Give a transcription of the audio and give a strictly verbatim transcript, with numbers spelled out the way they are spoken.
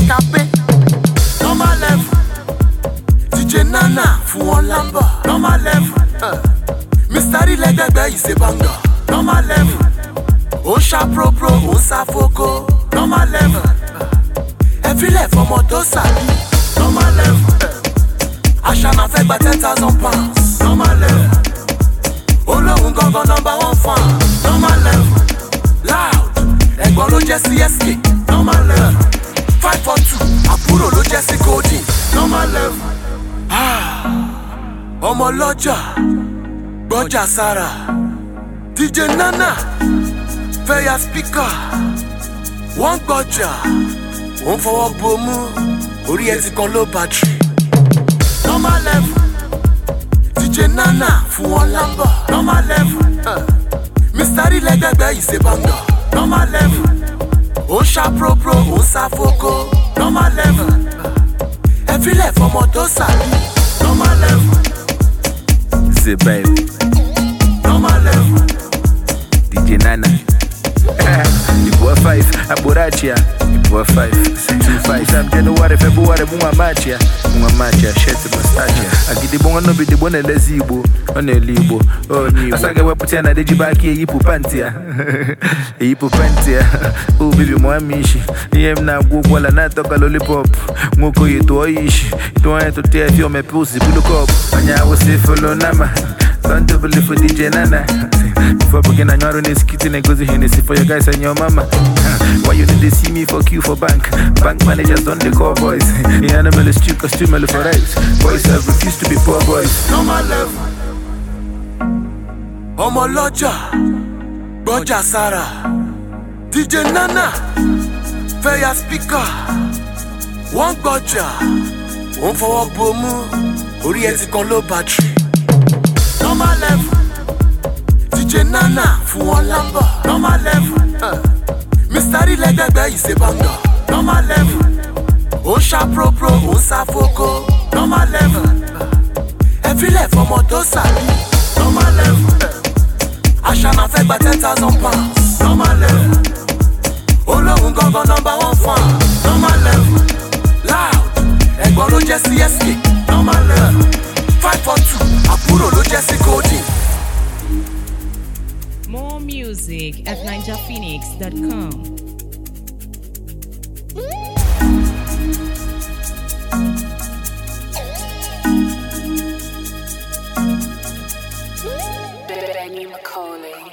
escape. Normal level. D J Nana fún wọn lamba. Normal level. Uh. Mister Ilegbe is a banger. Normal level. Ó ṣá pro pro, ó ṣá foko. Normal level. Uh. Every level ọmọ tó sàbí. Normal level. Uh. Aṣáná fẹ́ gba ten thousand pounds. Normal level. Olóhùn gangan number one fan. Normal level. Loud. Ẹ̀gbọ́n ló jẹ́ C S K. Normal level. Five for two. Àbúrò ló jẹ́ sí Golden. Normal level. Ọmọ lọ́jà. Gbọ́jà sára. D J Nana. Fẹ́yà speaker. Wọ́n gbọ́jà. Wọ́n fọwọ́ bomú. Orí ẹ̀ ti kan low battery. Normal level. D J Nana fún wọn lamba. Normal level. Uh. Mister Ilegbe is a banger. Normal level. Ó ṣá pro pro, ó ṣá foko. Normal level. Uh. Every level ọmọ tó sàbí. Normal level. Say baby. Normal level. D J Nana. Ipo five, Aborachia. Ipo five, two five. Sam January, February, Bunga Machia. Bunga Machia, Shet Mustachia. Agidi Bunga no be the one lezibo. On a libo. Oh, Asanga Waputiana, the Jibaki, Ipu Pantia. Ipu Pantia. Oh, baby, Moamishi. Yem na Google and I talk a lollipop. Moko you to Oish. Don't want to tear your me pussy, Bulu Cop. And I was safe for Lonama. Don't believe for D J Nana. Before begin, I'm not this kitchen and goes Hennessy for your guys and your mama. Why you need to see me for Q for bank? Bank managers don't they call boys. The animal is cheap, costume for rights. Boys have refused to be poor boys. Normal level. Ọmọ lọ́jà. Gbọ́jà sára. D J Nana. Fẹ́yà speaker. Wọ́n gbọ́jà. Wọ́n fọwọ́ bomú. Orí ẹ̀ ti kan low battery. Normal level. D J Nana fún wọn lamba. Normal level. Uh. Mister Ilegbe is a banger. Normal level. Ó ṣá pro pro, ó ṣá foko. Normal level. Uh. Every level ọmọ tó sàbí. Normal level. Uh. Aṣáná fẹ́ gba ten thousand pounds. Normal level. Olóhùn gangan number one fan. Normal level. Loud. Ẹ̀gbọ́n ló jẹ́ C S K. Normal level. Five for two. Àbúrò ló jẹ́ sí Golden. More music at ninja phoenix dot com. Benny McCauley.